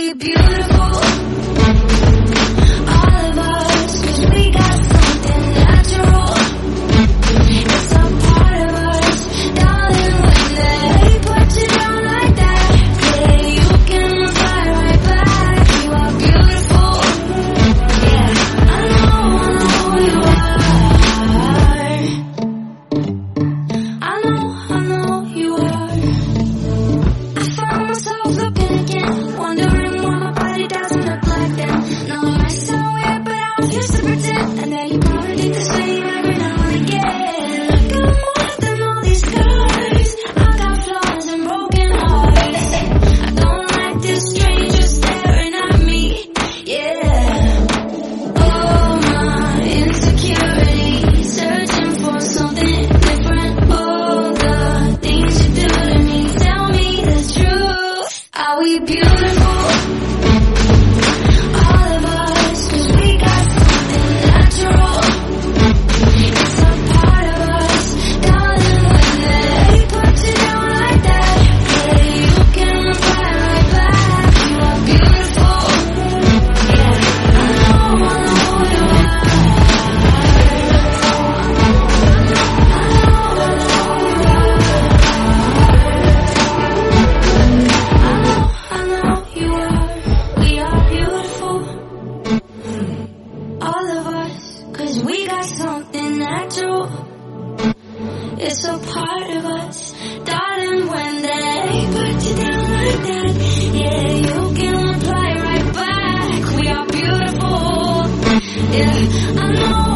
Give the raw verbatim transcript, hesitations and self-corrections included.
we beautiful? All of us, 'cause we got something natural. It's a part of us, darling, when they put you down like that. Yeah, you can fly right back. You are beautiful. Yeah, I know, I know you are. I know, I know you are. I found myself looking again, wondering why my body doesn't look like them. No, I sound weird, but I refuse to pretend. And then you probably think the same every now and again. Look, I'm more than all these scars. I got flaws and broken hearts. I don't like this stranger staring at me. Yeah. Oh, my insecurity, searching for something different. Oh, the things you do to me, tell me the truth. Are we beautiful? All of us, 'cause we got something natural. It's a part of us, darling, when they put you down like that. Yeah, you can fly right back. You are beautiful. Yeah, I know, I know you are. I know, I know you are. I know, I know you are. We are beautiful. All of us, 'cause we got something natural. It's a part of us, darling, when they put you down like that. Yeah, you can fly right back. We are beautiful. Yeah, I know.